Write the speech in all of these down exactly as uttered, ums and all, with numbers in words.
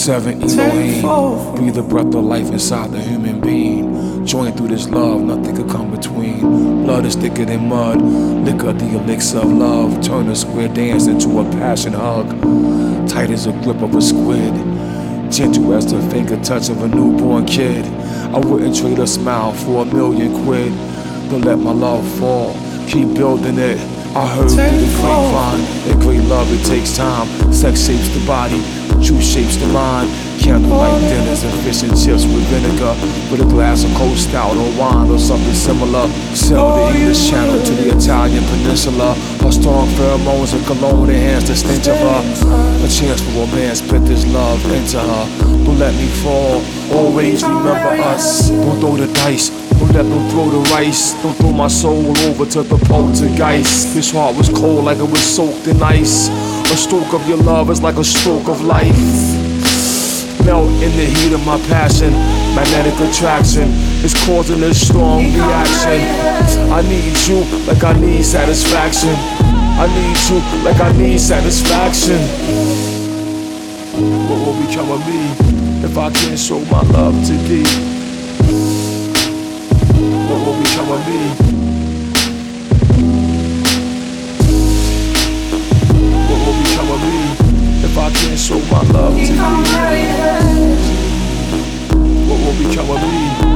Seven Elohim, breathe the breath of life inside the human being. Join through this love, nothing could come between. Blood is thicker than mud, liquor the elixir of love. Turn a square dance into a passion hug. Tight as a grip of a squid, gentle as the finger touch of a newborn kid. I wouldn't trade a smile for a million quid. Don't let my love fall, keep building it. I heard through the grapevine that great love, it takes time. Sex shapes the body, truth shapes the mind. Candlelight dinners and fish and chips with vinegar, with a glass of cold stout or wine or something similar. Sail the English Channel to the Italian Peninsula. Her strong pheromones and cologne enhance the stench of her. A chance for romance, put this love into her. Don't let me fall, always remember us. Don't throw the dice, don't let them throw the rice. Don't throw my soul over to the poltergeist. This heart was cold like it was soaked in ice. A stroke of your love is like a stroke of life. Melt in the heat of my passion. Magnetic attraction is causing a strong reaction. I need you like I need satisfaction. I need you like I need satisfaction. What will become of me if I can't show my love to thee? What will become of me? What will become of me if I can't show my love to thee? What will become of me?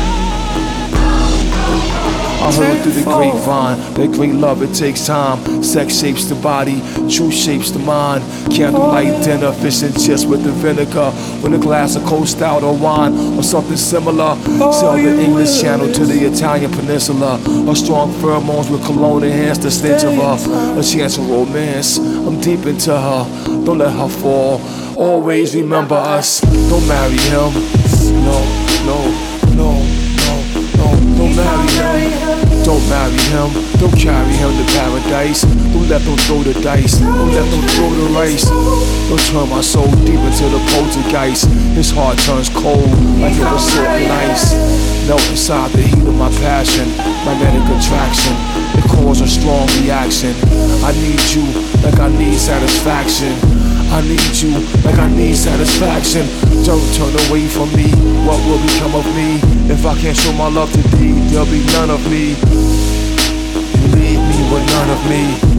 I heard through the grapevine that great love, it takes time. Sex shapes the body, truth shapes the mind. Candlelight dinner, fish and chips with the vinegar, with a glass of cold stout or wine or something similar. Sail the English Channel to the Italian Peninsula. Her strong pheromones with cologne enhance the stench of her. A chance of romance, I'm deep into her. Don't let her fall, always remember us. Don't marry him, no, no, no, no, no. Don't marry him. Don't marry him, don't carry him to paradise. Don't let them throw the dice, don't let them throw the rice. Don't turn my soul deep into the poltergeist. His heart turns cold like it was salt and ice. Melt inside the heat of my passion. Magnetic attraction, it causes a strong reaction. I need you like I need satisfaction. I need you like I need satisfaction. Don't turn away from me, what will become of me? If I can't show my love to thee, there'll be none of me. You leave me with none of me.